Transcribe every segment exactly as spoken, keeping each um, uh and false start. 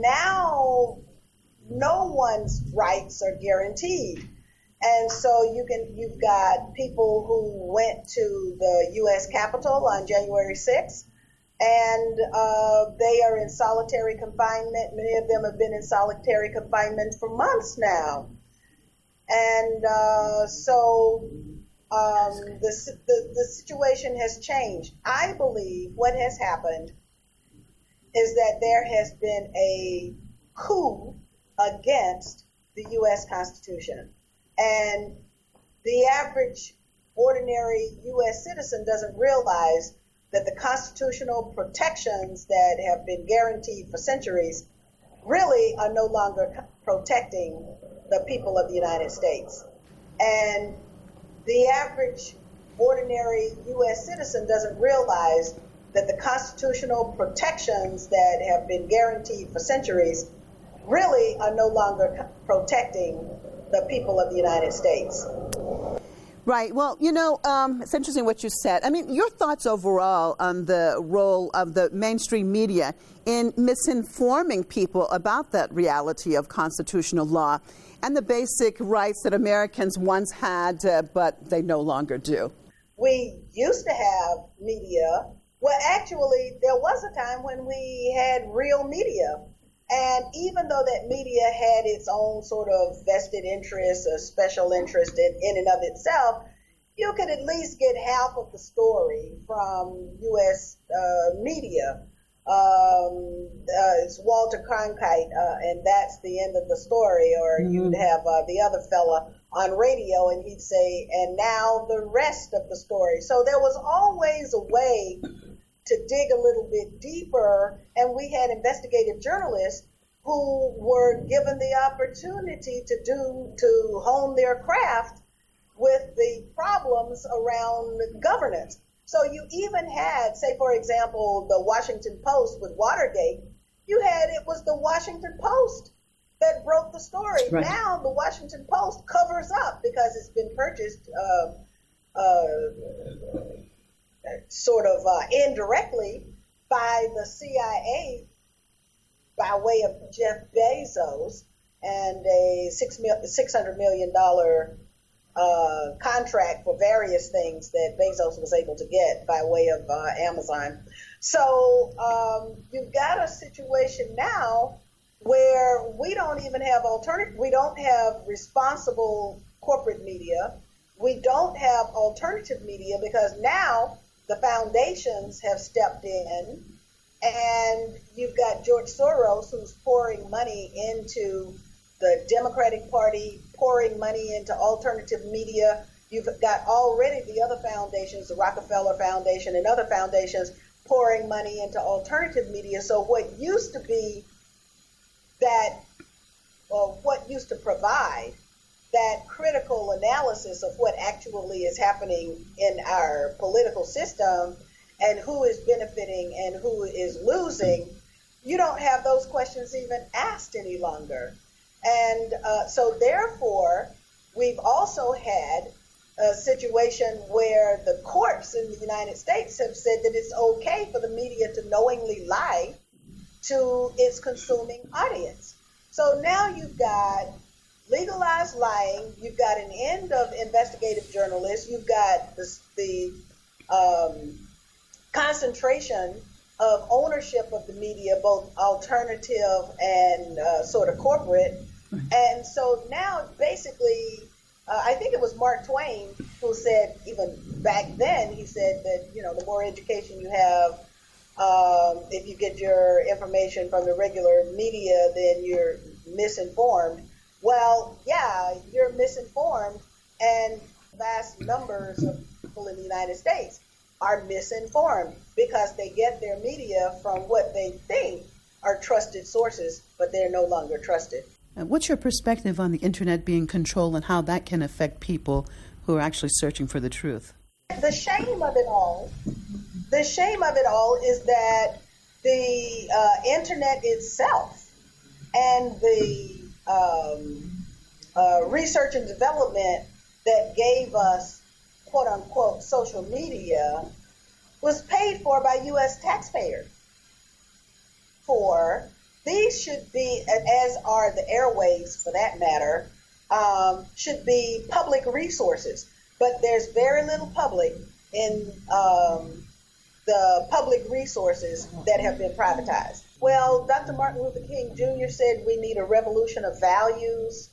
Now, no one's rights are guaranteed. And so you can, you've got people who went to the U S Capitol on January sixth, and uh, they are in solitary confinement. Many of them have been in solitary confinement for months now. And uh, so um, the, the, the situation has changed. I believe what has happened is that there has been a coup against the U S Constitution. And the average ordinary U S citizen doesn't realize that the constitutional protections that have been guaranteed for centuries really are no longer protecting the people of the United States. And the average ordinary U S citizen doesn't realize that the constitutional protections that have been guaranteed for centuries really are no longer protecting the people of the United States. Right. Well, you know, um, it's interesting what you said. I mean, your thoughts overall on the role of the mainstream media in misinforming people about that reality of constitutional law and the basic rights that Americans once had, uh, but they no longer do. We used to have media. Well, actually, there was a time when we had real media. And even though that media had its own sort of vested interest or special interest in, in and of itself, you could at least get half of the story from U S uh, media. Um, uh, it's Walter Cronkite, uh, and that's the end of the story. Or mm-hmm. you'd have uh, the other fella on radio, and he'd say, and now the rest of the story. So there was always a way to dig a little bit deeper, and we had investigative journalists who were given the opportunity to do to hone their craft with the problems around governance. So you even had, say, for example, the Washington Post with Watergate. You had it was the Washington Post that broke the story. Right. Now the Washington Post covers up because it's been purchased uh, uh, sort of uh, indirectly by the C I A by way of Jeff Bezos and a six mil- six hundred million dollars uh, contract for various things that Bezos was able to get by way of uh, Amazon. So um, you've got a situation now where we don't even have alternative, we don't have responsible corporate media. We don't have alternative media because now the foundations have stepped in, and you've got George Soros who's pouring money into the Democratic Party, pouring money into alternative media. You've got already the other foundations, the Rockefeller Foundation and other foundations, pouring money into alternative media. So what used to be that, well, what used to provide that critical analysis of what actually is happening in our political system and who is benefiting and who is losing, you don't have those questions even asked any longer. And uh, so therefore, we've also had a situation where the courts in the United States have said that it's okay for the media to knowingly lie to its consuming audience. So now you've got legalized lying, you've got an end of investigative journalists, you've got the, the um, concentration of ownership of the media, both alternative and uh, sort of corporate. And so now basically, uh, I think it was Mark Twain who said, even back then, he said that, you know, the more education you have, um, if you get your information from the regular media, then you're misinformed. Well, yeah, you're misinformed, and vast numbers of people in the United States are misinformed because they get their media from what they think are trusted sources, but they're no longer trusted. Uh, what's your perspective on the internet being controlled and how that can affect people who are actually searching for the truth? The shame of it all, the shame of it all is that the uh, internet itself and the um, uh, research and development that gave us quote unquote social media was paid for by U S taxpayers for these should be, as are the airwaves for that matter, um, should be public resources. But there's very little public in um, the public resources that have been privatized. Well, Doctor Martin Luther King Junior said we need a revolution of values,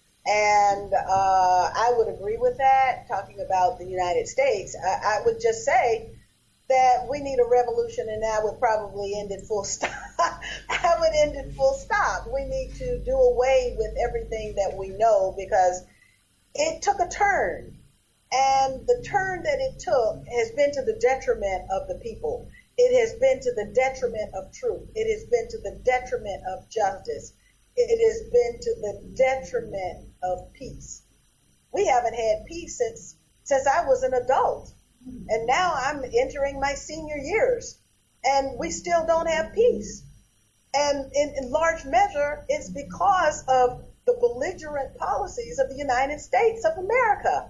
and uh, I would agree with that. Talking about the United States, I, I would just say that we need a revolution, and I would probably end it full stop. I would end it full stop. We need to do away with everything that we know, because it took a turn. And the turn that it took has been to the detriment of the people. It has been to the detriment of truth. It has been to the detriment of justice. It has been to the detriment of peace. We haven't had peace since since I was an adult. And now I'm entering my senior years, and we still don't have peace. And in, in large measure, it's because of the belligerent policies of the United States of America.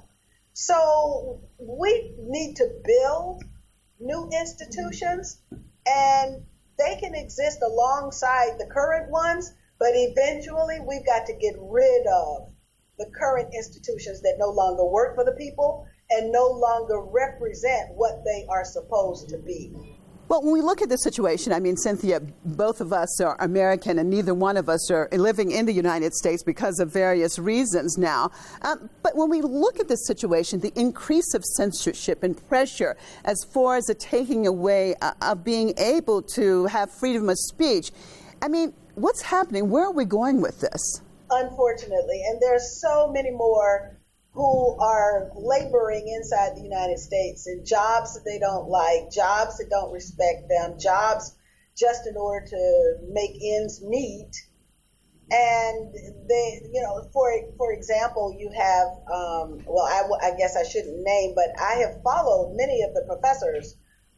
So we need to build new institutions, and they can exist alongside the current ones, but eventually we've got to get rid of the current institutions that no longer work for the people and no longer represent what they are supposed to be. Well, when we look at the situation, I mean, Cynthia, both of us are American, and neither one of us are living in the United States because of various reasons now. Um, but when we look at this situation, the increase of censorship and pressure as far as the taking away uh, of being able to have freedom of speech, I mean, what's happening? Where are we going with this? Unfortunately, and there's so many more who are laboring inside the United States in jobs that they don't like, jobs that don't respect them, jobs just in order to make ends meet. And they, you know, for for example, you have, um, well, I, I guess I shouldn't name, but I have followed many of the professors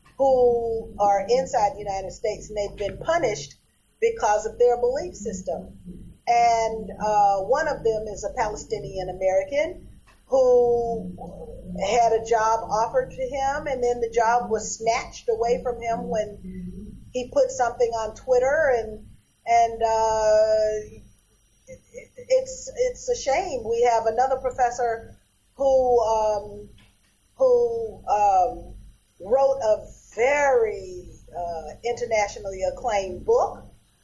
who are inside the United States, and they've been punished because of their belief system. And uh, one of them is a Palestinian American who had a job offered to him, and then the job was snatched away from him when he put something on Twitter, and and uh, it, it's it's a shame. We have another professor who um, who um, wrote a very uh, internationally acclaimed book.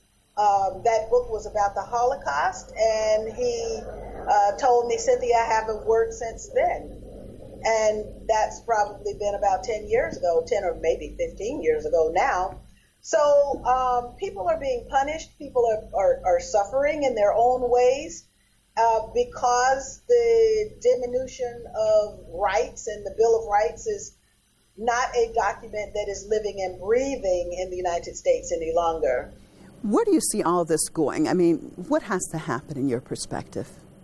Um, that book was about the Holocaust, and he uh, told me, Cynthia, I haven't worked since then. And that's probably been about ten years ago, ten or maybe fifteen years ago now. So um, people are being punished. People are, are, are suffering in their own ways uh, because the diminution of rights and the Bill of Rights is not a document that is living and breathing in the United States any longer. Where do you see all this going? I mean, what has to happen in your perspective?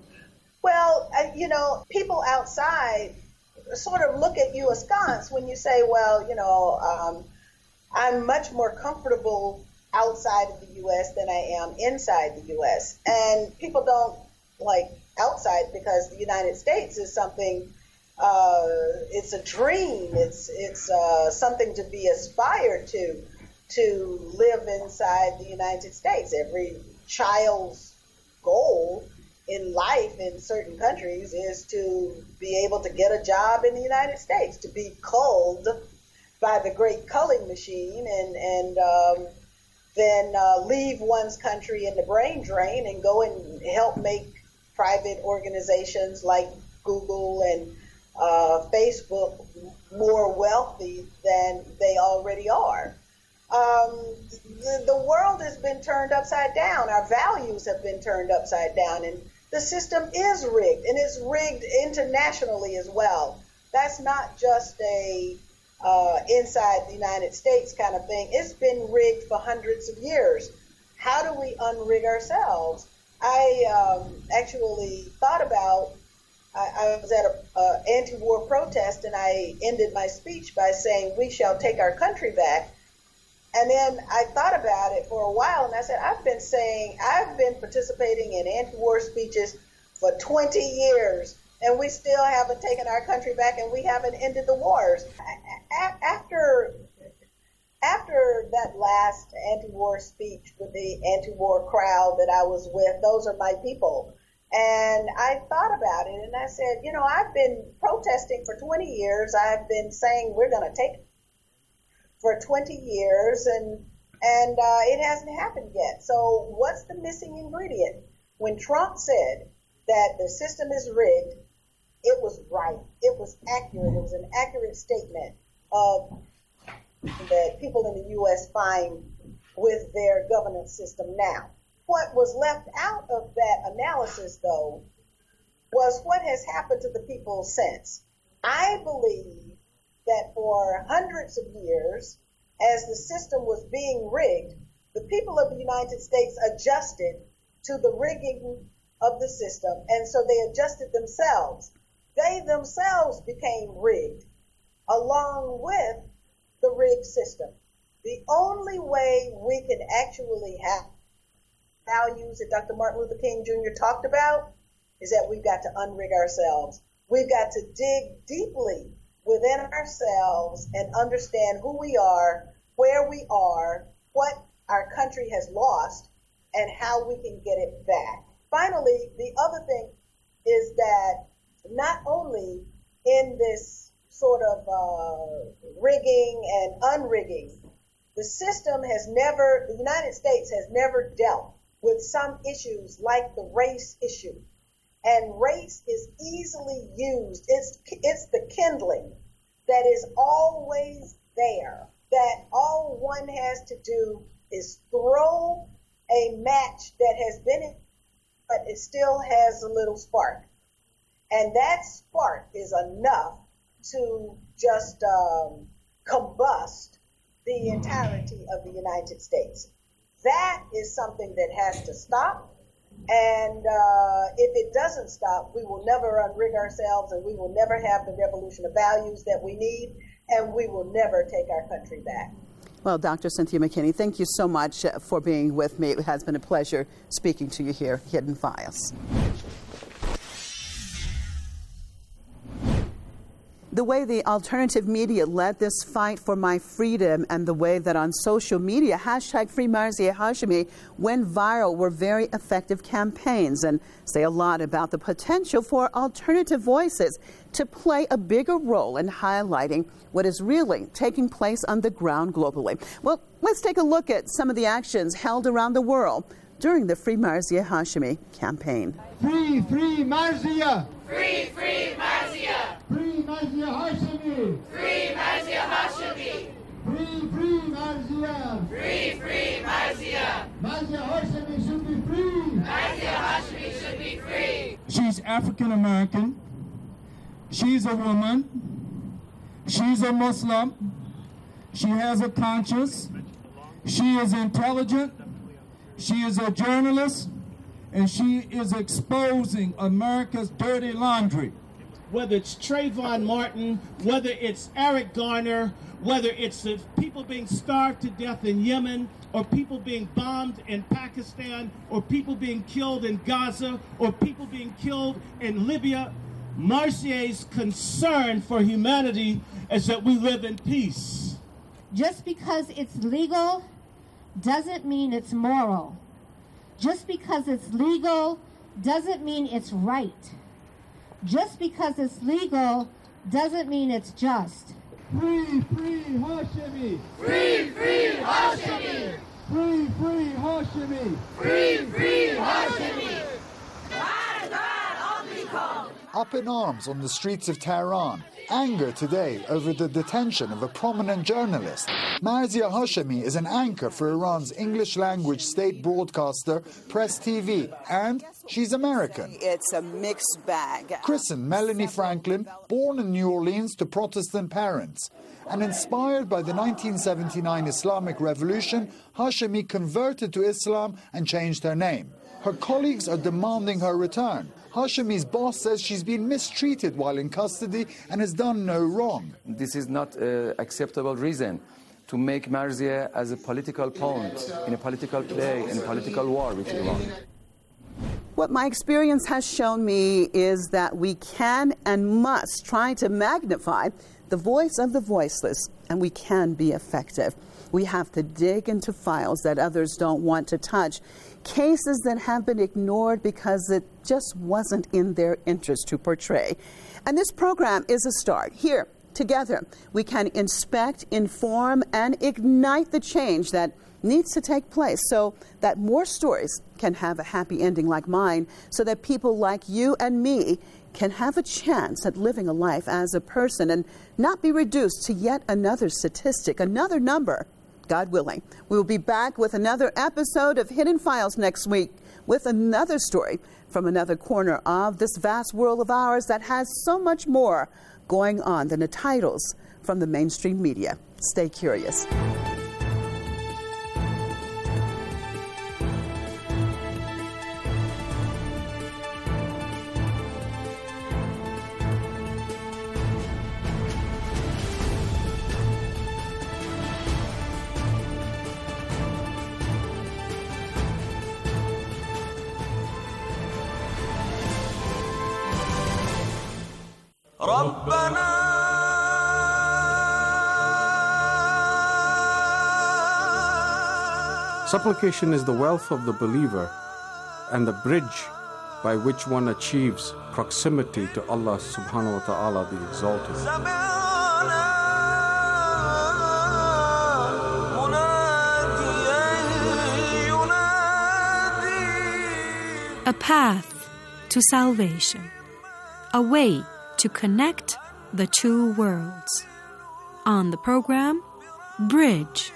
Well, uh, you know, people outside sort of look at you askance when you say, well, you know, um, I'm much more comfortable outside of the U S than I am inside the U S. And people don't like outside because the United States is something, uh, it's a dream. It's, it's uh, something to be aspired to. to live inside the United States. Every child's goal in life in certain countries is to be able to get a job in the United States, to be culled by the great culling machine, and, and um, then uh, leave one's country in the brain drain and go and help make private organizations like Google and uh, Facebook more wealthy than they already are. Um, the, the world has been turned upside down. Our values have been turned upside down, and the system is rigged, and it's rigged internationally as well. That's not just a uh, inside the United States kind of thing. It's been rigged for hundreds of years. How do we unrig ourselves? I um, actually thought about, I, I was at an anti-war protest, and I ended my speech by saying, we shall take our country back. And then I thought about it for a while, and I said, I've been saying, I've been participating in anti-war speeches for twenty years, and we still haven't taken our country back, and we haven't ended the wars. After, after that last anti-war speech with the anti-war crowd that I was with, those are my people. And I thought about it and I said, you know, I've been protesting for twenty years. I've been saying we're going to take for twenty years and and uh, it hasn't happened yet. So what's the missing ingredient? When Trump said that the system is rigged, it was right. It was accurate. It was an accurate statement of that people in the U S find with their governance system now. What was left out of that analysis, though, was what has happened to the people since. I believe that for hundreds of years, as the system was being rigged, the people of the United States adjusted to the rigging of the system, and so they adjusted themselves. They themselves became rigged, along with the rigged system. The only way we can actually have values that Doctor Martin Luther King Junior talked about is that we've got to unrig ourselves. We've got to dig deeply within ourselves and understand who we are, where we are, what our country has lost, and how we can get it back. Finally, the other thing is that not only in this sort of uh, rigging and unrigging, the system has never, the United States has never dealt with some issues like the race issue. And race is easily used. It's, it's the kindling that is always there, that all one has to do is throw a match that has been in, but it still has a little spark. And that spark is enough to just um, combust the entirety of the United States. That is something that has to stop. And uh, if it doesn't stop, we will never unrig ourselves, and we will never have the revolution of values that we need, and we will never take our country back. Well, Doctor Cynthia McKinney, thank you so much for being with me. It has been a pleasure speaking to you here, Hidden Files. The way the alternative media led this fight for my freedom and the way that on social media, hashtag Free Marzieh Hashemi went viral were very effective campaigns and say a lot about the potential for alternative voices to play a bigger role in highlighting what is really taking place on the ground globally. Well, let's take a look at some of the actions held around the world during the Free Marzieh Hashemi campaign. Free, free Marzieh! Free, free Marzieh! Free Marzieh Hashemi! Free Marzieh Hashemi! Free, free Marzieh! Free, free Marzieh! Marzieh Hashemi should be free! Marzieh Hashemi should be free! She's African American. She's a woman. She's a Muslim. She has a conscience. She is intelligent. She is a journalist. And she is exposing America's dirty laundry. Whether it's Trayvon Martin, whether it's Eric Garner, whether it's the people being starved to death in Yemen, or people being bombed in Pakistan, or people being killed in Gaza, or people being killed in Libya, Marzieh's concern for humanity is that we live in peace. Just because it's legal doesn't mean it's moral. Just because it's legal doesn't mean it's right. Just because it's legal doesn't mean it's just. Free, free Hashemi! Free, free Hashemi! Free, free Hashemi! Free, free Hashemi! Up in arms on the streets of Tehran. Anger today over the detention of a prominent journalist. Marzieh Hashemi is an anchor for Iran's English-language state broadcaster, Press T V, and she's American. It's a mixed bag. Christened Melanie Franklin, born in New Orleans to Protestant parents. And inspired by the nineteen seventy-nine Islamic Revolution, Hashemi converted to Islam and changed her name. Her colleagues are demanding her return. Hashemi's boss says she's been mistreated while in custody and has done no wrong. This is not an acceptable reason to make Marzieh as a political pawn in a political play, in a political war with Iran. What my experience has shown me is that we can and must try to magnify the voice of the voiceless, and we can be effective. We have to dig into files that others don't want to touch, cases that have been ignored because it just wasn't in their interest to portray. And this program is a start. Here, together, we can inspect, inform, and ignite the change that needs to take place so that more stories can have a happy ending like mine, so that people like you and me can have a chance at living a life as a person and not be reduced to yet another statistic, another number, God willing. We will be back with another episode of Hidden Files next week with another story from another corner of this vast world of ours that has so much more going on than the titles from the mainstream media. Stay curious. Supplication is the wealth of the believer and the bridge by which one achieves proximity to Allah subhanahu wa ta'ala the Exalted. A path to salvation. A way to connect the two worlds. On the program, Bridge.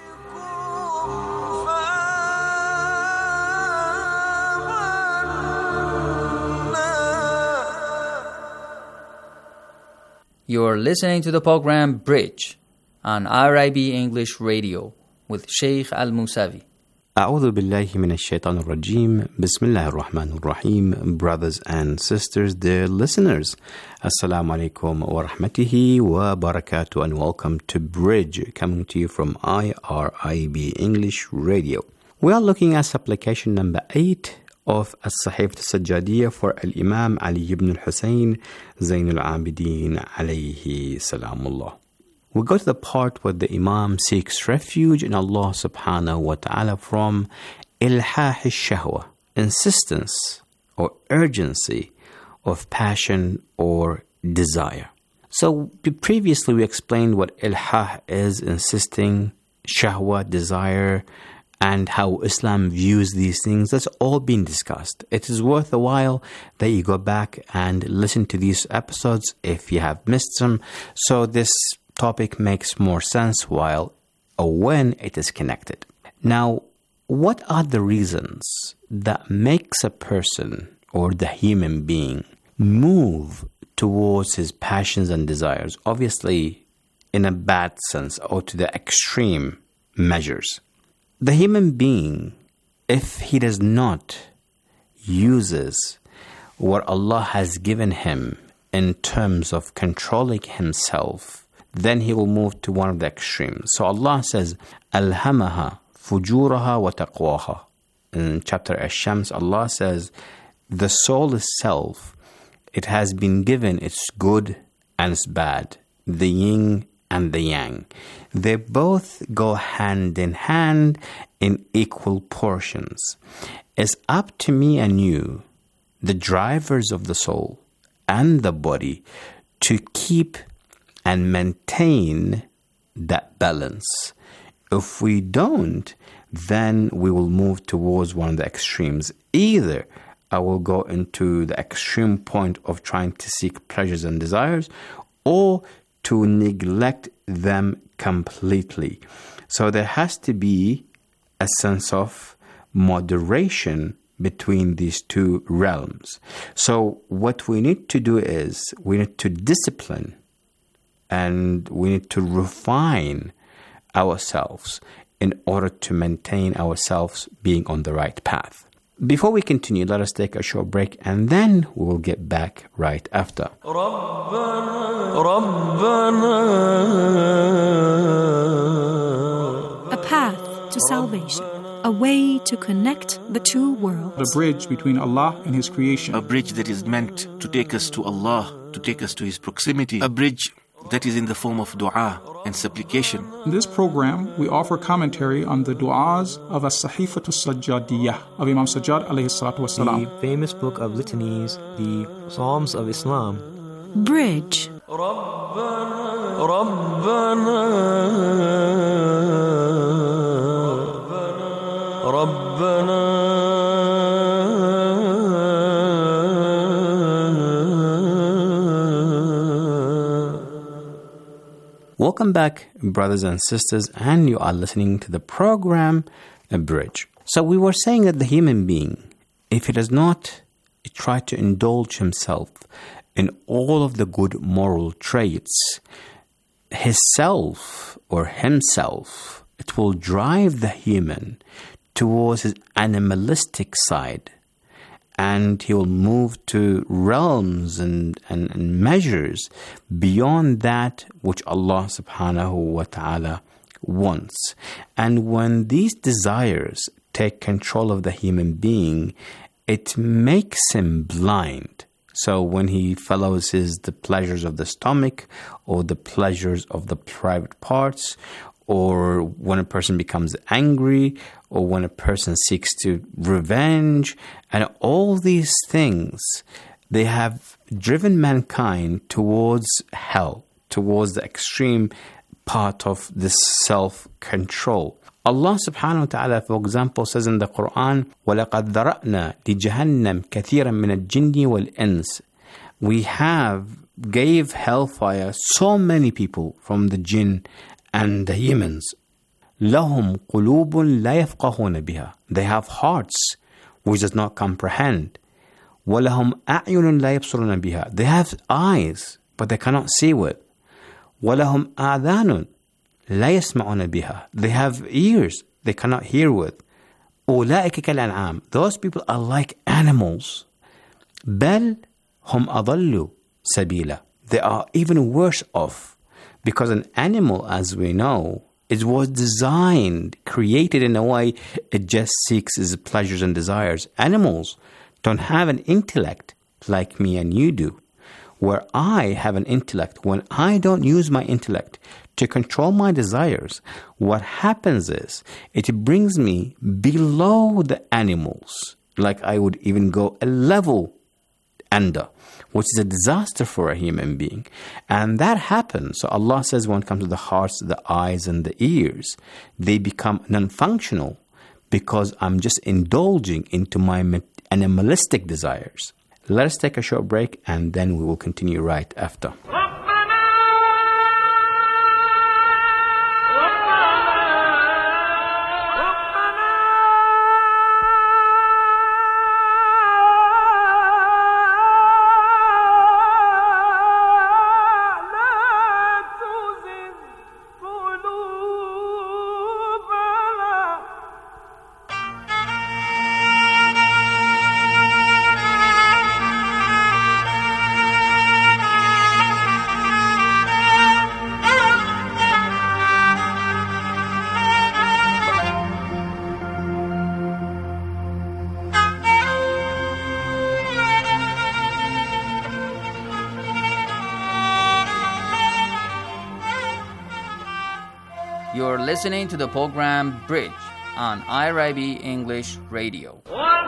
You're listening to the program Bridge on R I B English Radio with Sheikh Al-Musavi. أعوذ بالله من الشيطان الرجيم بسم الله الرحمن الرحيم. Brothers and sisters, dear listeners, Assalamu alaikum wa rahmatullahi wa barakatuh, and welcome to Bridge, coming to you from I R I B English Radio. We are looking at supplication number eight of As-Sahifat As-Sajjadiyya for Al-Imam Ali ibn al-Husayn Zayn al-Abidin alayhi salamullah. We go to the part where the Imam seeks refuge in Allah subhanahu wa ta'ala from ilhah al-shahwa, insistence or urgency of passion or desire. So previously we explained what ilhah is, insisting, shahwa, desire, and how Islam views these things. That's all been discussed. It is worth a while that you go back and listen to these episodes if you have missed them. So this topic makes more sense while or when it is connected. Now, what are the reasons that makes a person or the human being move towards his passions and desires? Obviously, in a bad sense or to the extreme measures. The human being, if he does not uses what Allah has given him in terms of controlling himself, then he will move to one of the extremes. So Allah says, Alhamaha fujuraha wa taqwaha. In chapter Ash-Shams, Allah says, the soul itself, it has been given its good and its bad, the yin and the yang. They both go hand in hand in equal portions. It's up to me and you, the drivers of the soul and the body, to keep and maintain that balance. If we don't, then we will move towards one of the extremes. Either I will go into the extreme point of trying to seek pleasures and desires, or to neglect them completely. So there has to be a sense of moderation between these two realms. So what we need to do is we need to discipline and we need to refine ourselves in order to maintain ourselves being on the right path. Before we continue, let us take a short break and then we will get back right after. A path to salvation. A way to connect the two worlds. The bridge between Allah and His creation. A bridge that is meant to take us to Allah, to take us to His proximity. A bridge that is in the form of dua and supplication. In this program, we offer commentary on the du'as of As-Sahifatu Sajjadiyah of Imam Sajjad alayhi salatu wasalam. The famous book of litanies, the Psalms of Islam. Bridge. ربنا ربنا Welcome back, brothers and sisters, and you are listening to the program, A Bridge. So we were saying that the human being, if he does not try to indulge himself in all of the good moral traits, his self or himself, it will drive the human towards his animalistic side, and he will move to realms and, and, and measures beyond that which Allah subhanahu wa ta'ala wants. And when these desires take control of the human being, it makes him blind. So when he follows his the pleasures of the stomach or the pleasures of the private parts, or when a person becomes angry, or when a person seeks to revenge, and all these things, they have driven mankind towards hell, towards the extreme part of this self-control. Allah subhanahu wa ta'ala, for example, says in the Quran, وَلَقَدْ ذَرَأْنَا لِجَهَنَّمْ كَثِيرًا مِنَ الْجِنِّ وَالْإِنسِ. We have gave hellfire so many people from the jinn and the humans. لَهُمْ قُلُوبٌ لَا يَفْقَهُونَ بِهَا. They have hearts which does not comprehend. وَلَهُمْ أَعْيُنٌ لَا يَبْصُرُونَ بِهَا. They have eyes, but they cannot see with. وَلَهُمْ آذَانٌ لَا يَسْمَعُونَ بِهَا. They have ears, they cannot hear with. أُولَٰئِكَ كَالْأَنْعَامِ. Those people are like animals. بَلْ هُمْ أَضَلُّ سَبِيلًا. They are even worse off. Because an animal, as we know, it was designed, created in a way, it just seeks its pleasures and desires. Animals don't have an intellect like me and you do. Where I have an intellect, when I don't use my intellect to control my desires, what happens is, it brings me below the animals. Like I would even go a level under, which is a disaster for a human being. And that happens. So Allah says when it comes to the hearts, the eyes, and the ears, they become non-functional because I'm just indulging into my animalistic desires. Let us take a short break and then we will continue right after. You're listening to the program Bridge on I R I B English Radio.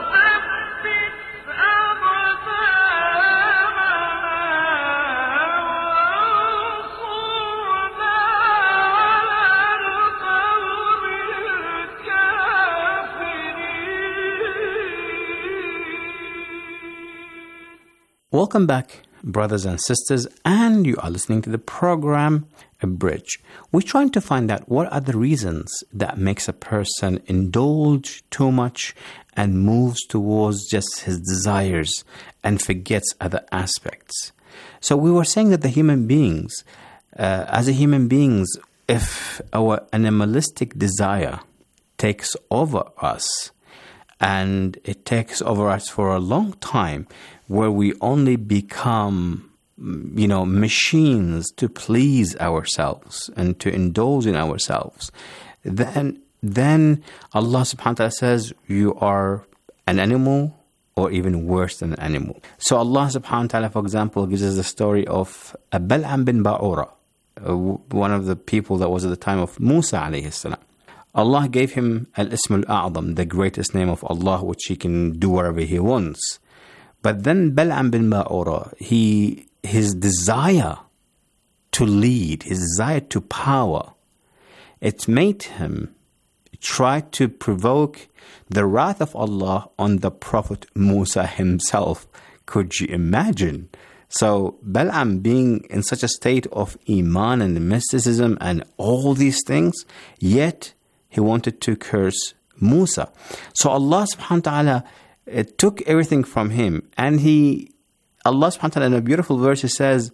Welcome back, brothers and sisters, and you are listening to the program A Bridge. We're trying to find out what are the reasons that makes a person indulge too much and moves towards just his desires and forgets other aspects. So we were saying that the human beings, uh, as a human beings, if our animalistic desire takes over us, and it takes over us for a long time, where we only become, you know, machines to please ourselves and to indulge in ourselves, then then Allah subhanahu wa ta'ala says you are an animal or even worse than an animal. So Allah subhanahu wa ta'ala, for example, gives us the story of Bal'am bin Ba'ura. uh, one of the people that was at the time of Musa alayhi salam. Allah gave him Al-Ism Al-A'zam, the greatest name of Allah, which he can do whatever he wants. But then Bal'am bin Ba'ura, he, his desire to lead, his desire to power, it made him try to provoke the wrath of Allah on the Prophet Musa himself. Could you imagine? So Bal'am being in such a state of Iman and mysticism and all these things, yet he wanted to curse Musa. So Allah subhanahu wa ta'ala it took everything from him. And he, Allah subhanahu wa ta'ala in a beautiful verse, he says,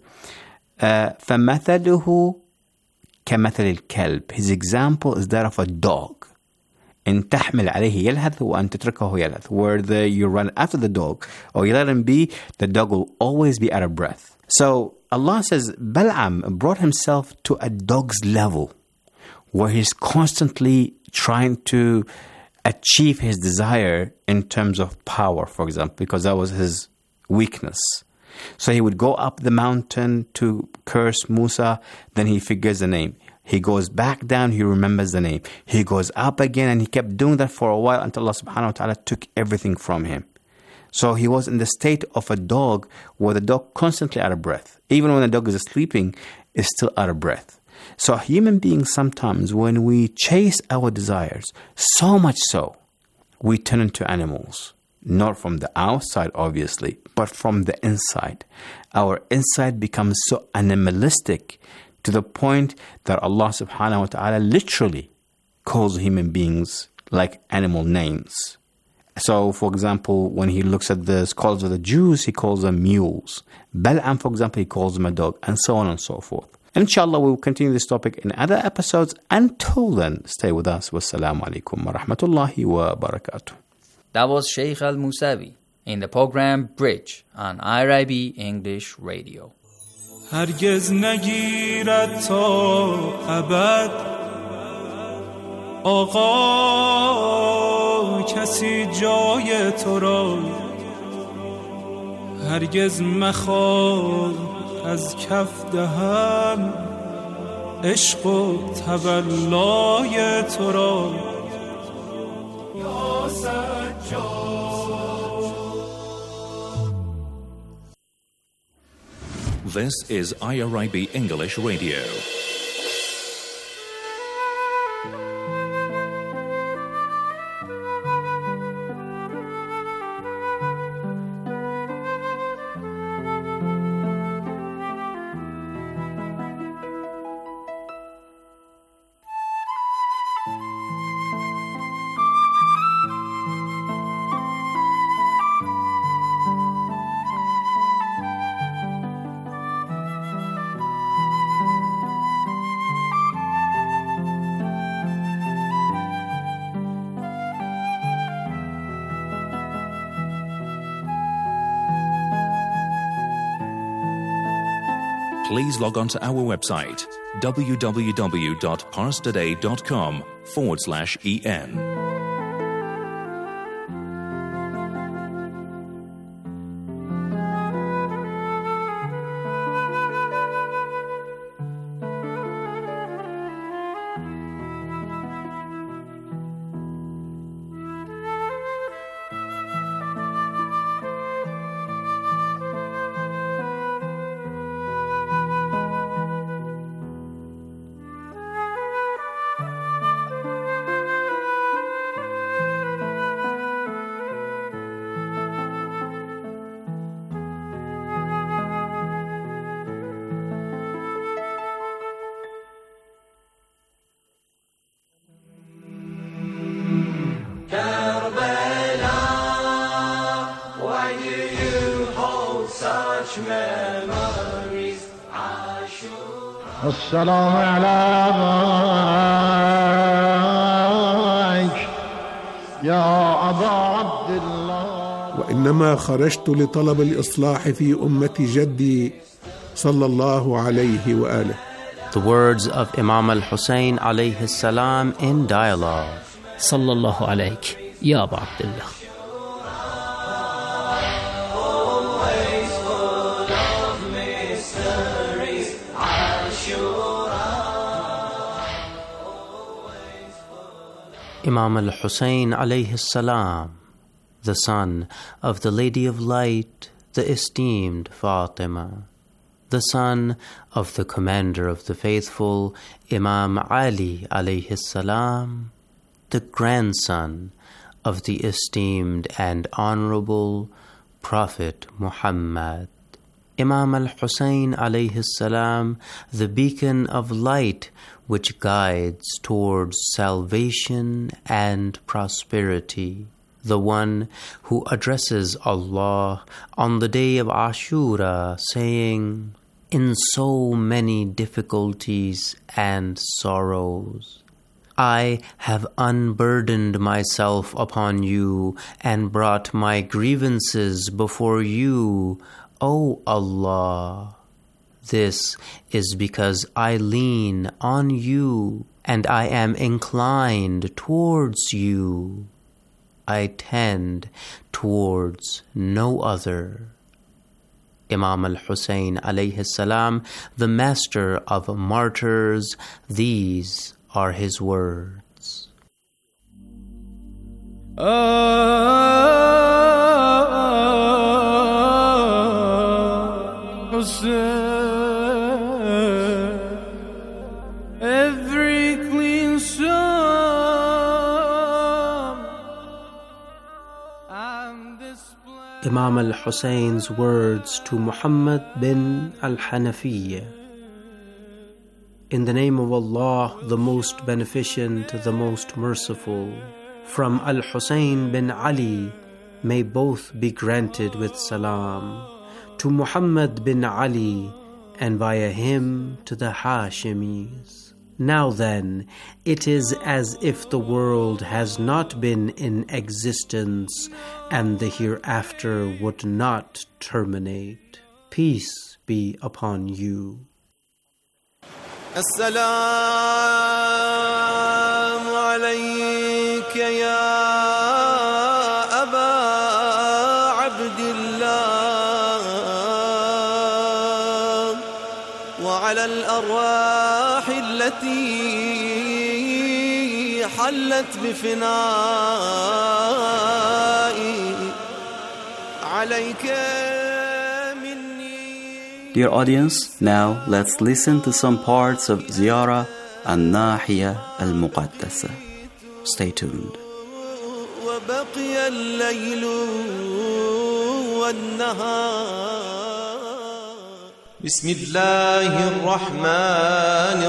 uh, فَمَثَلُهُ كَمَثَلِ الْكَلْبِ. His example is that of a dog. إن تحمل عليه يلهث وأن تتركه يلهث. Whether you run after the dog or you let him be, the dog will always be out of breath. So Allah says Bal'am brought himself to a dog's level, where he's constantly trying to achieve his desire in terms of power, for example, because that was his weakness. So he would go up the mountain to curse Musa, then he figures the name. He goes back down, he remembers the name. He goes up again, and he kept doing that for a while until Allah subhanahu wa ta'ala took everything from him. So he was in the state of a dog, where the dog constantly out of breath. Even when the dog is sleeping, is still out of breath. So human beings, sometimes when we chase our desires, so much so, we turn into animals. Not from the outside, obviously, but from the inside. Our inside becomes so animalistic to the point that Allah subhanahu wa ta'ala literally calls human beings like animal names. So, for example, when he looks at the scholars of the Jews, he calls them mules. Bal'am, for example, he calls them a dog, and so on and so forth. Inshallah, we will continue this topic in other episodes. Until then, stay with us. Wassalamu alaikum wa rahmatullahi wa barakatuh. That was Sheikh Al-Musawi in the program Bridge on I R I B English Radio. هرگز نگیرد تا ابد آقا کسی جای تو را هرگز مخواه از کف دهم عشق و تولای تو را یا سجاد. This is I R I B English Radio. Please log on to our website, www.parstoday.com forward slash en. السلام عليك يا أبا عبد الله. وإنما خرجت لطلب الإصلاح في أمة جدي صلى الله عليه وآله. The words of Imam al-Hussein alayhi salam in dialogue. Sallallahu alayk ya Aba Abdullah. Always full of mysteries, Ashura. Imam al-Husayn alayhi salam, the son of the Lady of Light, the esteemed Fatima, the son of the commander of the faithful, Imam Ali alayhi salam, the grandson of the esteemed and honorable Prophet Muhammad. Imam al-Husayn alayhi salam, the beacon of light which guides towards salvation and prosperity, the one who addresses Allah on the day of Ashura, saying, "In so many difficulties and sorrows, I have unburdened myself upon you and brought my grievances before you, O Allah. This is because I lean on you and I am inclined towards you. I tend towards no other." Imam al-Husayn alayhi salam, the master of martyrs, these are his words. Every clean psalm and display. Imam al-Husayn's words to Muhammad bin al-Hanafiyyah. In the name of Allah, the most beneficent, the most merciful. From Al-Husayn bin Ali, may both be granted with salam. To Muhammad bin Ali, and via him to the Hashimis. Now then, it is as if the world has not been in existence, and the hereafter would not terminate. Peace be upon you. As-salamu alayka ya Aba Abdillah wa ala al-arwah allati hallat bifina'i alayka. Dear audience, now let's listen to some parts of Ziyara al-Nahiya al-Muqaddasa. Stay tuned. وبقي الليل والنهار بسم الله الرحمن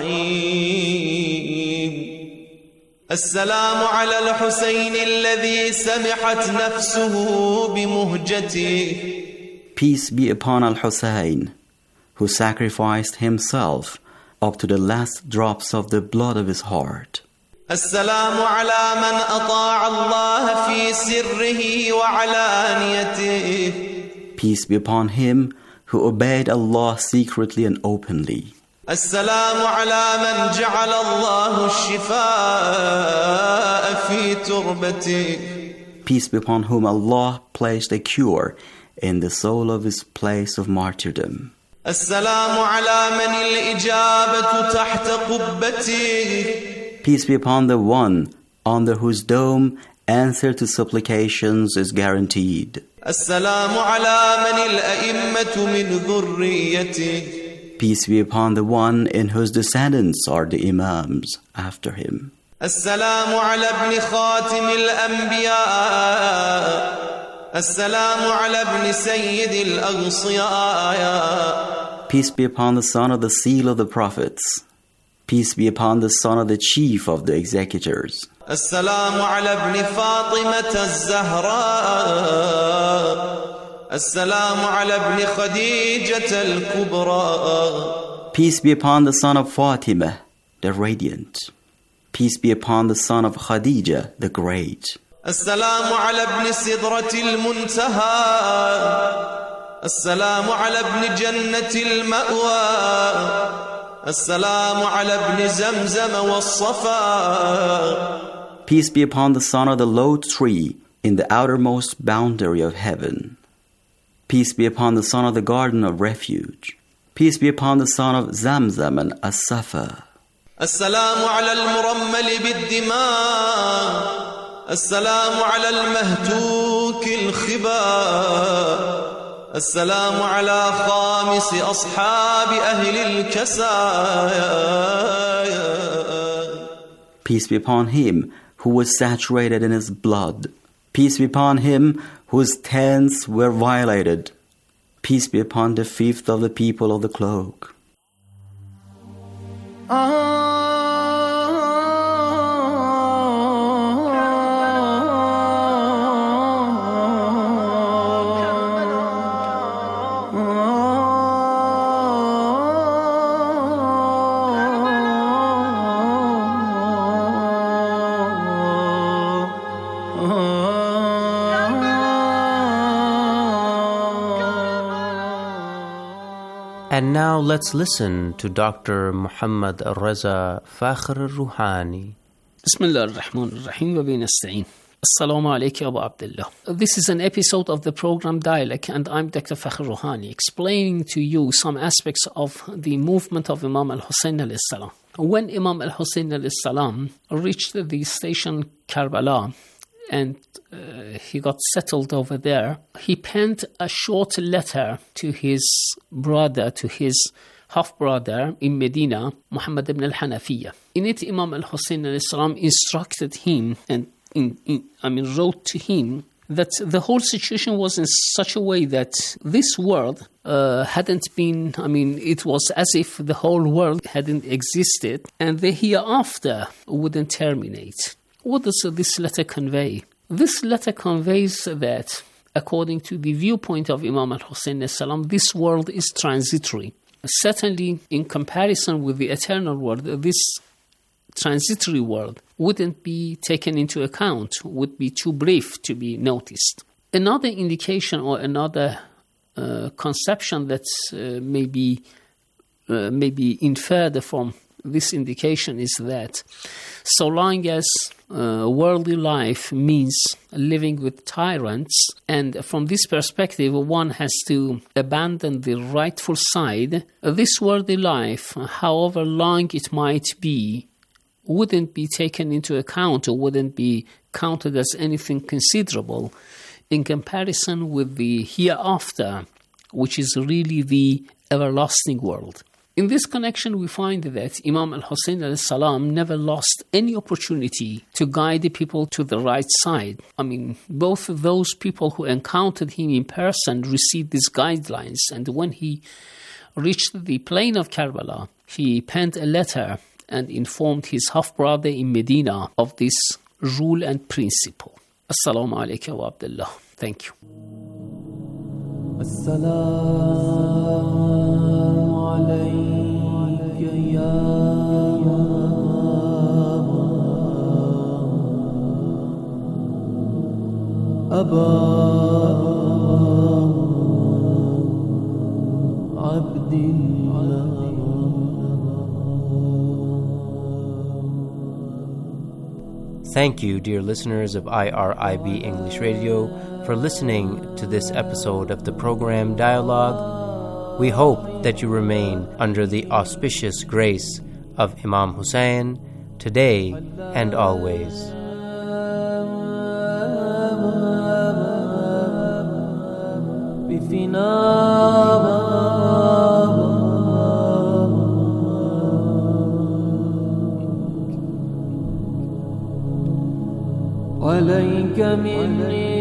الرحيم السلام على الحسين الذي سمحت نفسه بمهجته. Peace be upon Al-Husayn, who sacrificed himself up to the last drops of the blood of his heart. السلام على من أطاع الله في سره وعلانيته. Peace be upon him who obeyed Allah secretly and openly. السلام على من جعل الله الشفاء في تربته. Peace be upon whom Allah placed a cure in the soul of his place of martyrdom. السلام على من الإجابة تحت قبته. Peace be upon the one under whose dome answer to supplications is guaranteed. السلام على من الأئمة من ذريته. Peace be upon the one in whose descendants are the imams after him. السلام على ابن خاتم الأنبياء. السلام على ابن سيد الأغصياء. Peace be upon the son of the seal of the prophets. Peace be upon the son of the chief of the executors. السلام على ابن فاطمة الزهراء. السلام على ابن خديجة الكبرى. Peace be upon the son of Fatima, the radiant. Peace be upon the son of Khadija, the great. السلام على ابن سدرة المنتهى. السلام على ابن جنة المأوى. السلام على ابن زمزم والصفا. Peace be upon the son of the low tree in the outermost boundary of heaven. Peace be upon the son of the garden of refuge. Peace be upon the son of Zamzam and As-Safa. السلام على المرمل بالدماء السلام على المهتوك الخباء السلام على خامس أصحاب أهل الكسايا. Peace be upon him who was saturated in his blood. Peace be upon him whose tents were violated. Peace be upon the fifth of the people of the cloak. And now let's listen to Doctor Muhammad Reza Fakhr al-Ruhani. Bismillah ar-Rahman ar-Rahim wa binasta'in. Assalamu alaikum Abu Abdullah. This is an episode of the program Dialogue, and I'm Doctor Fakhr al-Ruhani, explaining to you some aspects of the movement of Imam al-Hussein alayhi salam. When Imam al-Hussein alayhi salam reached the station Karbala, and uh, he got settled over there, he penned a short letter to his brother, to his half-brother in Medina, Muhammad ibn al-Hanafiyyah. In it, Imam al-Hussein alayhi salam instructed him, and in, in, I mean, wrote to him that the whole situation was in such a way that this world uh, hadn't been, I mean, it was as if the whole world hadn't existed, and the hereafter wouldn't terminate. What does this letter convey? This letter conveys that, according to the viewpoint of Imam al-Hussein alayhi salam, this world is transitory. Certainly, in comparison with the eternal world, this transitory world wouldn't be taken into account, would be too brief to be noticed. Another indication or another uh, conception that uh, may be, uh, may be inferred from this indication is that so long as uh, worldly life means living with tyrants, and from this perspective one has to abandon the rightful side, this worldly life, however long it might be, wouldn't be taken into account or wouldn't be counted as anything considerable in comparison with the hereafter, which is really the everlasting world. In this connection, we find that Imam al-Hussein alayhi salam never lost any opportunity to guide the people to the right side. I mean, both those people who encountered him in person received these guidelines, and when he reached the plain of Karbala, he penned a letter and informed his half-brother in Medina of this rule and principle. Assalamu alaikum wa Abdullah. Thank you. Assalamu alayka ya Aba Abdillah. Thank you, dear listeners of I R I B English Radio, for listening to this episode of the program Dialogue. We hope that you remain under the auspicious grace of Imam Hussein today and always. عليك مني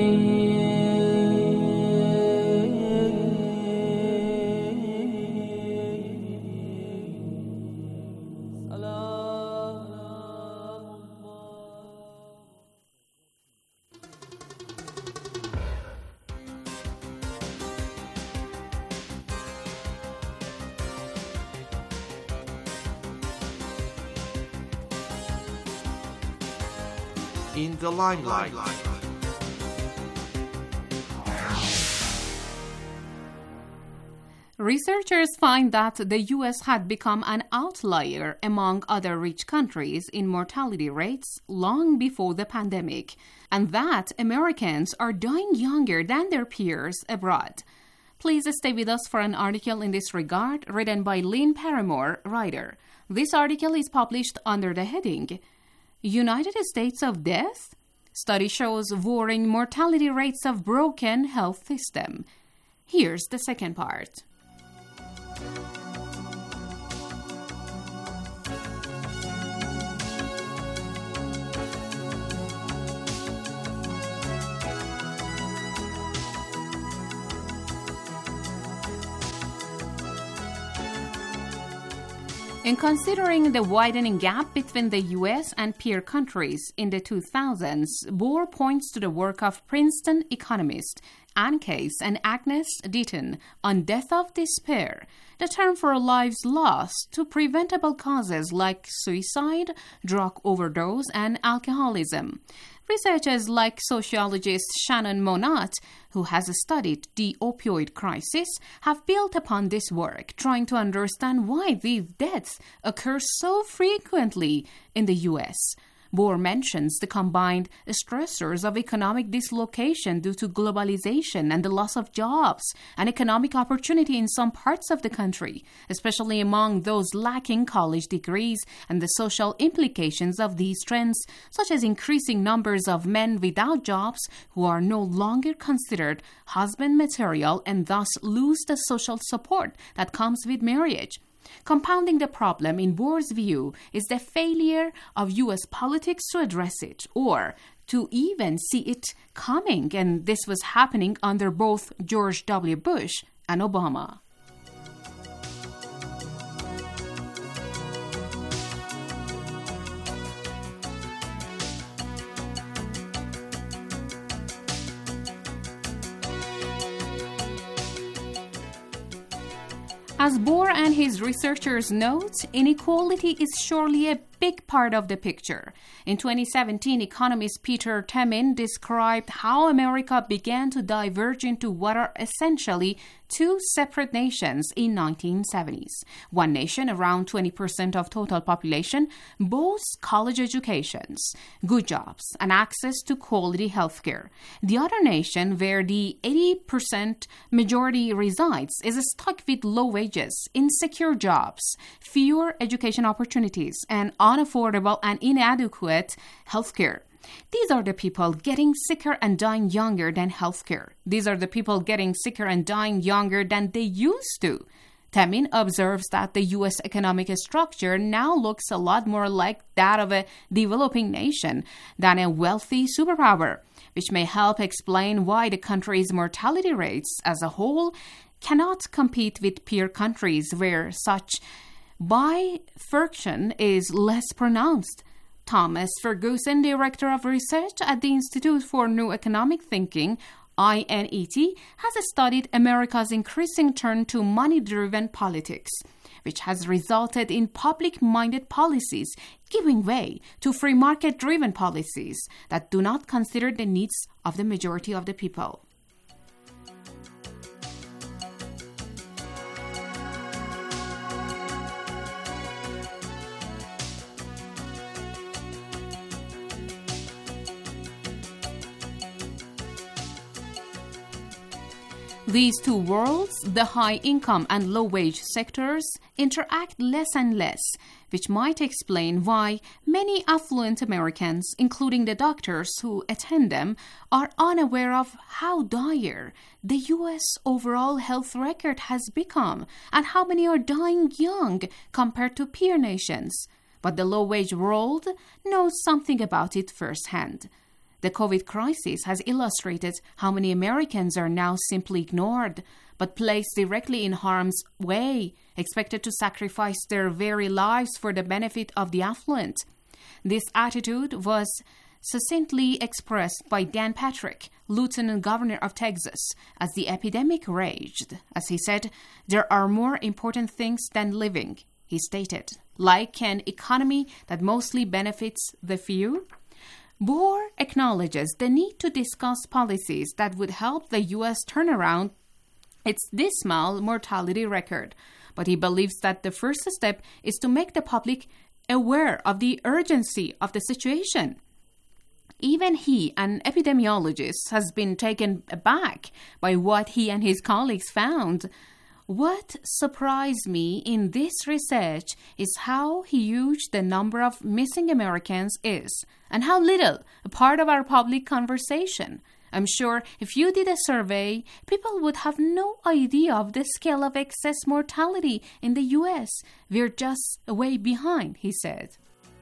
In the limelight. Researchers find that the U S had become an outlier among other rich countries in mortality rates long before the pandemic, and that Americans are dying younger than their peers abroad. Please stay with us for an article in this regard written by Lynn Paramore, writer. This article is published under the heading, United States of Death? Study shows worrying mortality rates of broken health system. Here's the second part. In considering the widening gap between the U S and peer countries in the two thousands, Bohr points to the work of Princeton economists Anne Case and Agnes Deaton on death of despair, the term for lives lost to preventable causes like suicide, drug overdose, and alcoholism. Researchers like sociologist Shannon Monat, who has studied the opioid crisis, have built upon this work, trying to understand why these deaths occur so frequently in the U S. Bohr mentions the combined stressors of economic dislocation due to globalization and the loss of jobs and economic opportunity in some parts of the country, especially among those lacking college degrees, and the social implications of these trends, such as increasing numbers of men without jobs who are no longer considered husband material and thus lose the social support that comes with marriage. Compounding the problem, in Bohr's view, is the failure of U S politics to address it or to even see it coming, and this was happening under both George W. Bush and Obama. As Bohr and his researchers note, inequality is surely a big part of the picture. In twenty seventeen, economist Peter Temin described how America began to diverge into what are essentially two separate nations in nineteen seventies. One nation, around twenty percent of total population, boasts college educations, good jobs, and access to quality health care. The other nation, where the eighty percent majority resides, is stuck with low wages, insecure jobs, fewer education opportunities, and unaffordable and inadequate health care. These are the people getting sicker and dying younger than healthcare. These are the people getting sicker and dying younger than they used to. Temin observes that the U S economic structure now looks a lot more like that of a developing nation than a wealthy superpower, which may help explain why the country's mortality rates as a whole cannot compete with peer countries where such bifurcation is less pronounced. Thomas Ferguson, Director of Research at the Institute for New Economic Thinking, I N E T, has studied America's increasing turn to money-driven politics, which has resulted in public-minded policies giving way to free market-driven policies that do not consider the needs of the majority of the people. These two worlds, the high-income and low-wage sectors, interact less and less, which might explain why many affluent Americans, including the doctors who attend them, are unaware of how dire the U S overall health record has become and how many are dying young compared to peer nations. But the low-wage world knows something about it firsthand. The COVID crisis has illustrated how many Americans are now simply ignored, but placed directly in harm's way, expected to sacrifice their very lives for the benefit of the affluent. This attitude was succinctly expressed by Dan Patrick, Lieutenant Governor of Texas, as the epidemic raged. As he said, "There are more important things than living," he stated, like an economy that mostly benefits the few. Bohr acknowledges the need to discuss policies that would help the U S turn around its dismal mortality record, but he believes that the first step is to make the public aware of the urgency of the situation. Even he, an epidemiologist, has been taken aback by what he and his colleagues found. What surprised me in this research is how huge the number of missing Americans is, and how little a part of our public conversation. I'm sure if you did a survey, people would have no idea of the scale of excess mortality in the U S. We're just way behind, he said.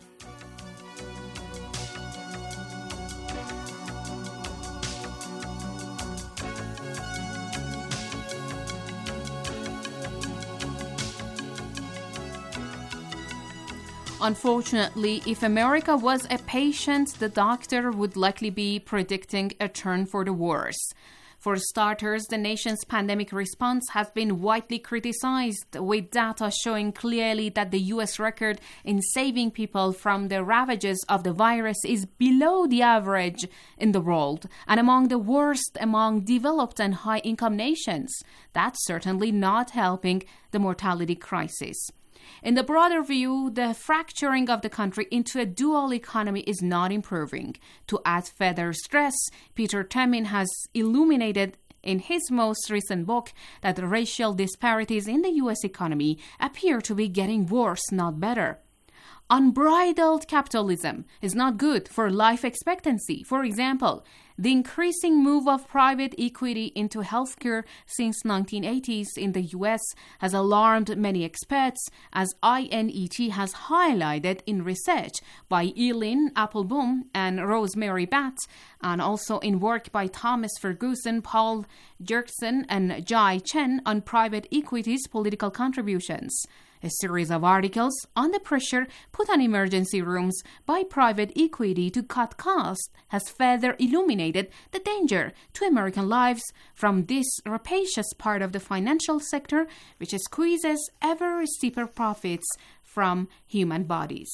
Unfortunately, if America was a patient, the doctor would likely be predicting a turn for the worse. For starters, the nation's pandemic response has been widely criticized, with data showing clearly that the U S record in saving people from the ravages of the virus is below the average in the world and among the worst among developed and high-income nations. That's certainly not helping the mortality crisis. In the broader view, the fracturing of the country into a dual economy is not improving. To add further stress, Peter Temin has illuminated in his most recent book that the racial disparities in the U S economy appear to be getting worse, not better. Unbridled capitalism is not good for life expectancy. For example, the increasing move of private equity into healthcare since nineteen eighties in the U S has alarmed many experts, as I N E T has highlighted in research by Eileen Applebaum and Rosemary Batts, and also in work by Thomas Ferguson, Paul Jerkson, and Jai Chen on private equity's political contributions. A series of articles on the pressure put on emergency rooms by private equity to cut costs has further illuminated the danger to American lives from this rapacious part of the financial sector, which squeezes ever steeper profits from human bodies.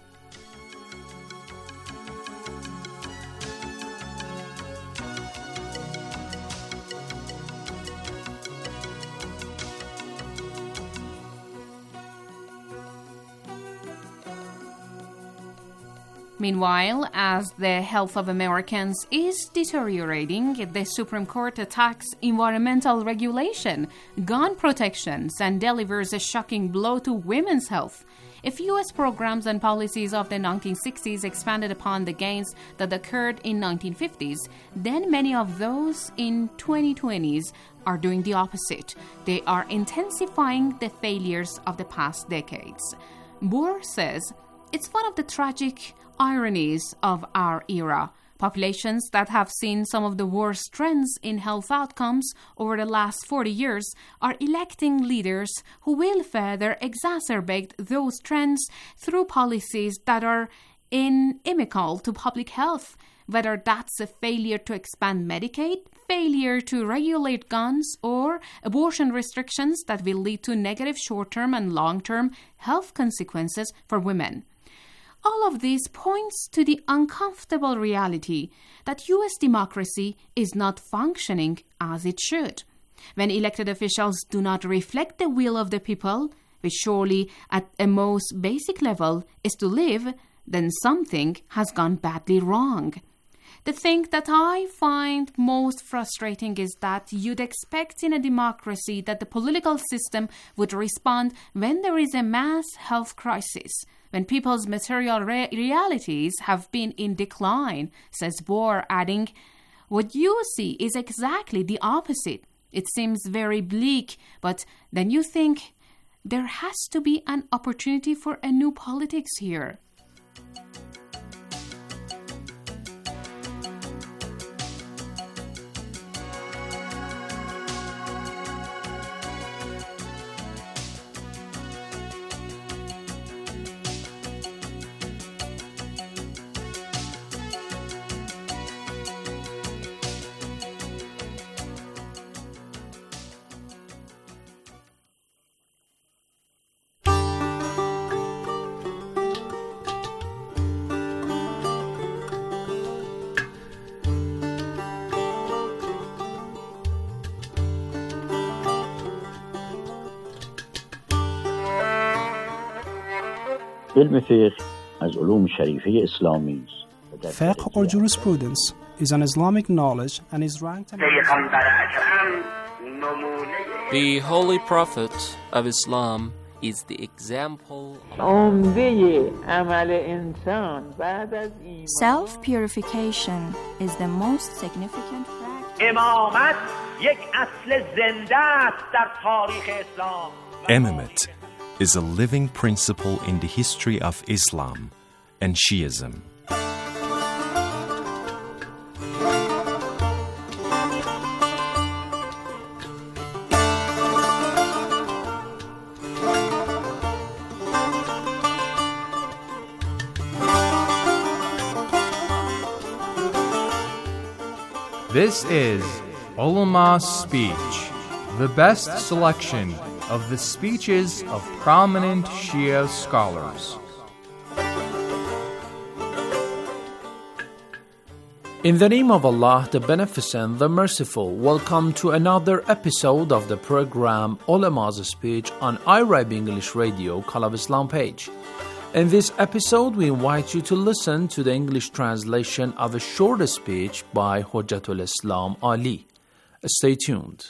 Meanwhile, as the health of Americans is deteriorating, the Supreme Court attacks environmental regulation, gun protections, and delivers a shocking blow to women's health. If U S programs and policies of the nineteen sixties expanded upon the gains that occurred in nineteen fifties, then many of those in twenty twenties are doing the opposite. They are intensifying the failures of the past decades. Bohr says, it's one of the tragic ironies of our era. Populations that have seen some of the worst trends in health outcomes over the last forty years are electing leaders who will further exacerbate those trends through policies that are inimical to public health, whether that's a failure to expand Medicaid, failure to regulate guns, or abortion restrictions that will lead to negative short-term and long-term health consequences for women. All of this points to the uncomfortable reality that U S democracy is not functioning as it should. When elected officials do not reflect the will of the people, which surely at a most basic level is to live, then something has gone badly wrong. The thing that I find most frustrating is that you'd expect in a democracy that the political system would respond when there is a mass health crisis, when people's material re- realities have been in decline, says Bohr, adding, what you see is exactly the opposite. It seems very bleak, but then you think there has to be an opportunity for a new politics here. علم فقه از علوم شریفه اسلامی است. Fiqh or jurisprudence is an Islamic knowledge and is ranked پیغمبر اکرم The Holy Prophet of Islam is the example. Self-purification is the most significant practice. Imamate is a living principle in the history of Islam and Shiism. This is Ulama Speech, the best selection of the speeches of prominent Shia scholars. In the name of Allah, the Beneficent, the Merciful, welcome to another episode of the program Ulama's Speech on I R I B English Radio, Call of Islam page. In this episode, we invite you to listen to the English translation of a short speech by Hujjatul Islam Ali. Stay tuned.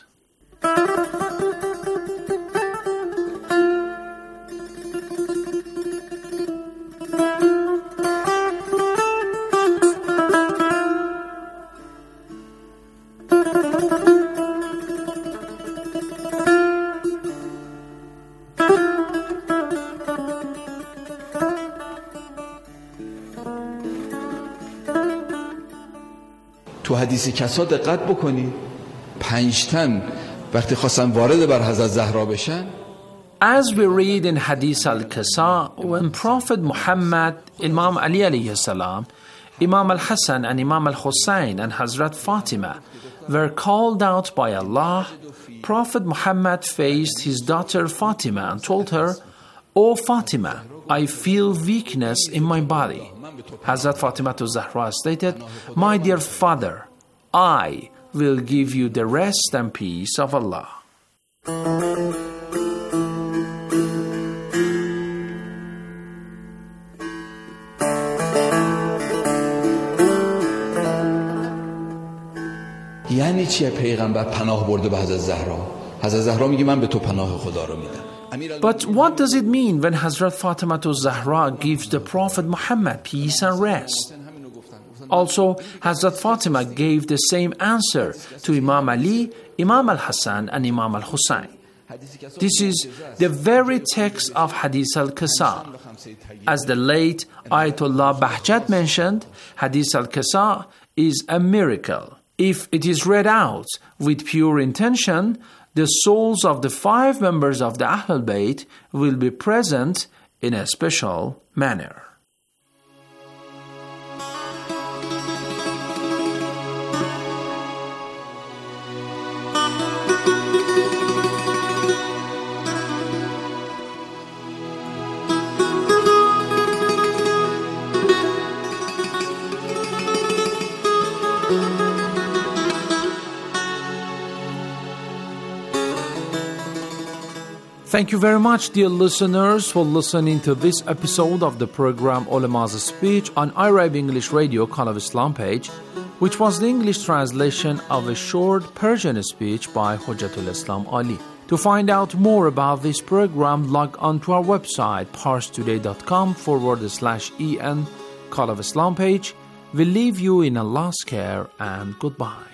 تو حدیث کسا دقت بکنید پنج تن وقتی خواستن وارد بر حضرت زهرا بشن. As we read in Hadith al-Qasa, when Prophet Muhammad, Imam Ali alayhi salam, Imam al-Hassan and Imam al-Hussein and Hazrat Fatima were called out by Allah, Prophet Muhammad faced his daughter Fatima and told her, "O Fatima, I feel weakness in my body." Hazrat Fatima to Zahra stated, "My dear father, I will give you the rest and peace of Allah." یعنی چیه پیغمبر پناه برده به حضرت زهرا؟ حضرت زهرا میگه من به تو پناه خدا رو میدم. But what does it mean when Hazrat Fatima to Zahra gives the Prophet Muhammad peace and rest? Also, Hazrat Fatima gave the same answer to Imam Ali, Imam al-Hassan and Imam al-Hussein. This is the very text of Hadith al-Qasa. As the late Ayatollah Bahjat mentioned, Hadith al-Qasa is a miracle. If it is read out with pure intention, the souls of the five members of the Ahlul Bayt will be present in a special manner. Thank you very much, dear listeners, for listening to this episode of the program Ulama's Speech on I R I B English Radio, Call of Islam page, which was the English translation of a short Persian speech by Hujjatul Islam Ali. To find out more about this program, log on to our website, parstoday.com forward slash en, Call of Islam page. We leave you in Allah's care and goodbye.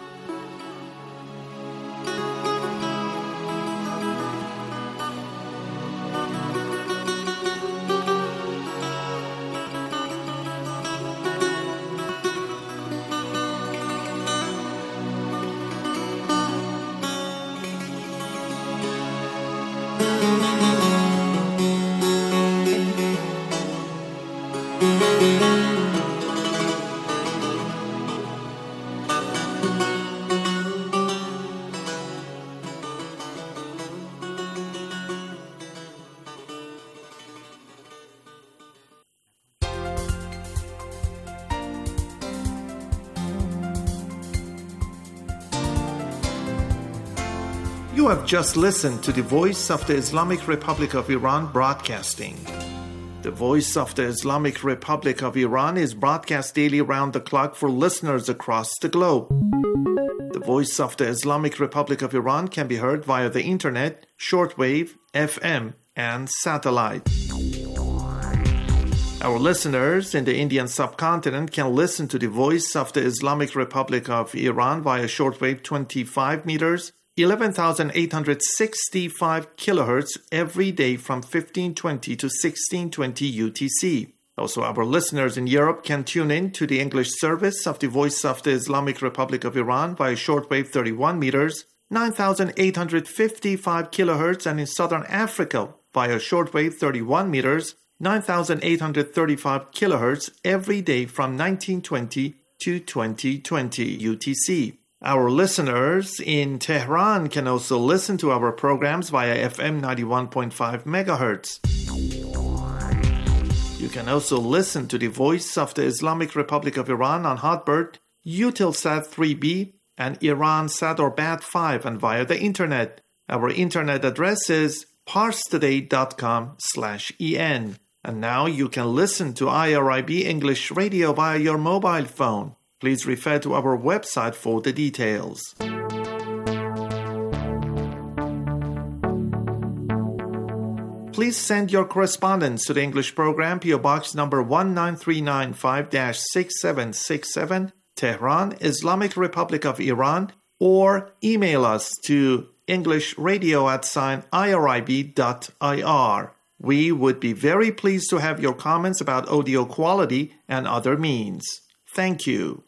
You have just listened to the Voice of the Islamic Republic of Iran broadcasting. The Voice of the Islamic Republic of Iran is broadcast daily round the clock for listeners across the globe. The The Voice of the Islamic Republic of Iran can be heard via the internet, shortwave, F M, and satellite. Our listeners in the Indian subcontinent can listen to the Voice of the Islamic Republic of Iran via shortwave twenty-five meters, eleven thousand eight hundred sixty-five kilohertz every day from fifteen twenty to sixteen twenty U T C. Also, our listeners in Europe can tune in to the English service of the Voice of the Islamic Republic of Iran via shortwave thirty-one meters, nine thousand eight hundred fifty-five kilohertz, and in Southern Africa via shortwave thirty-one meters, nine thousand eight hundred thirty-five kilohertz every day from nineteen twenty to twenty twenty U T C. Our listeners in Tehran can also listen to our programs via F M ninety-one point five megahertz. You can also listen to the Voice of the Islamic Republic of Iran on Hotbird, Eutelsat three B, and Iransat or Bat five, and via the internet. Our internet address is parstoday.com slash en. And now you can listen to I R I B English Radio via your mobile phone. Please refer to our website for the details. Please send your correspondence to the English program, P O Box number one nine three nine five dash six seven six seven, Tehran, Islamic Republic of Iran, or email us to englishradio at sign irib dot ir. We would be very pleased to have your comments about audio quality and other means. Thank you.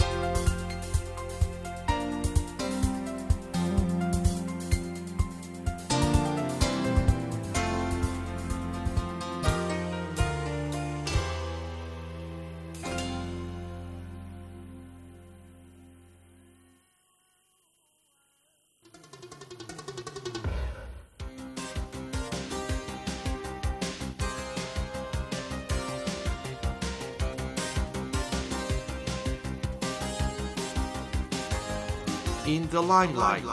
In the limelight.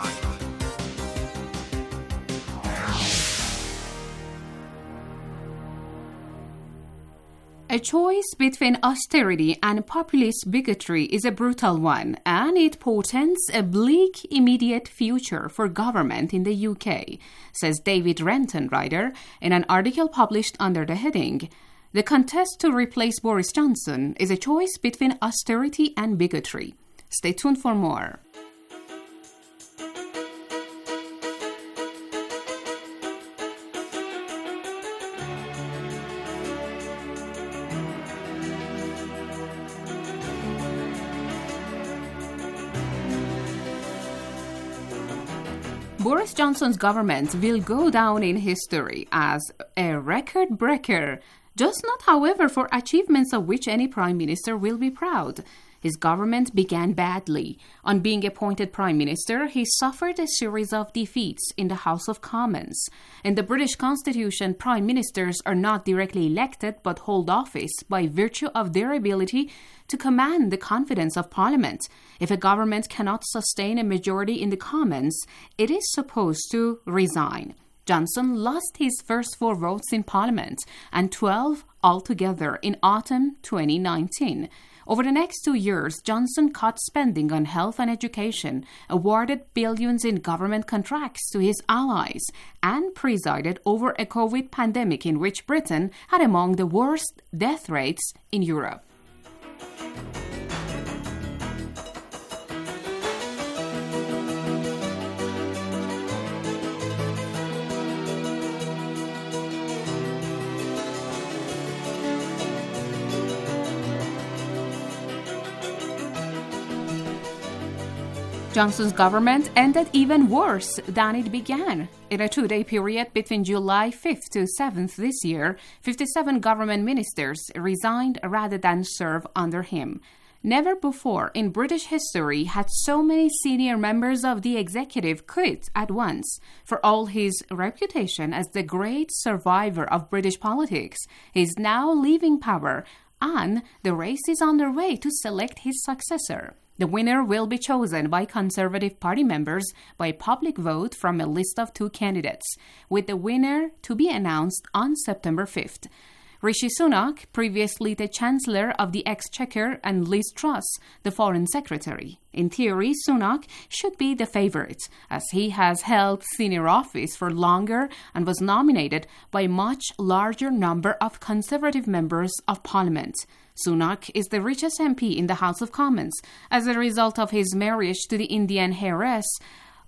A choice between austerity and populist bigotry is a brutal one, and it portends a bleak immediate future for government in the U K, says David Renton, writer, in an article published under the heading, "The contest to replace Boris Johnson is a choice between austerity and bigotry." Stay tuned for more. Boris Johnson's government will go down in history as a record breaker, just not, however, for achievements of which any prime minister will be proud. His government began badly. On being appointed prime minister, he suffered a series of defeats in the House of Commons. In the British Constitution, prime ministers are not directly elected but hold office by virtue of their ability to command the confidence of Parliament. If a government cannot sustain a majority in the Commons, it is supposed to resign. Johnson lost his first four votes in Parliament and twelve altogether in autumn twenty nineteen. Over the next two years, Johnson cut spending on health and education, awarded billions in government contracts to his allies, and presided over a COVID pandemic in which Britain had among the worst death rates in Europe. Johnson's government ended even worse than it began. In a two-day period between July fifth to seventh this year, fifty-seven government ministers resigned rather than serve under him. Never before in British history had so many senior members of the executive quit at once. For all his reputation as the great survivor of British politics, he is now leaving power, and the race is underway to select his successor. The winner will be chosen by Conservative Party members by public vote from a list of two candidates, with the winner to be announced on September fifth. Rishi Sunak, previously the Chancellor of the Exchequer, and Liz Truss, the Foreign Secretary. In theory, Sunak should be the favorite, as he has held senior office for longer and was nominated by a much larger number of Conservative members of Parliament. Sunak is the richest M P in the House of Commons as a result of his marriage to the Indian heiress